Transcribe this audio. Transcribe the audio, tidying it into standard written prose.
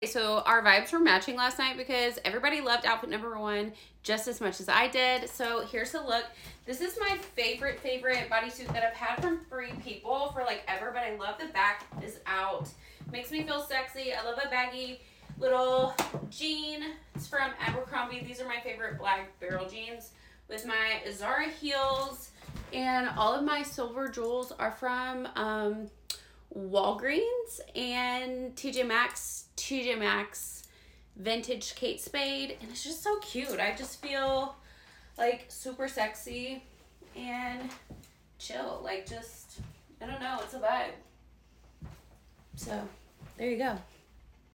So our vibes were matching last night because everybody loved outfit number 1 just as much as I did. So here's the look. This is my favorite bodysuit that I've had from Free People for like ever, but I love the back is out. Makes me feel sexy. I love a baggy little jean. It's from Abercrombie. These are my favorite black barrel jeans with my Zara heels, and all of my silver jewels are from Walgreens and TJ Maxx vintage Kate Spade, and it's just so cute. I just feel like super sexy and chill, like just, I don't know, it's a vibe. So there you go.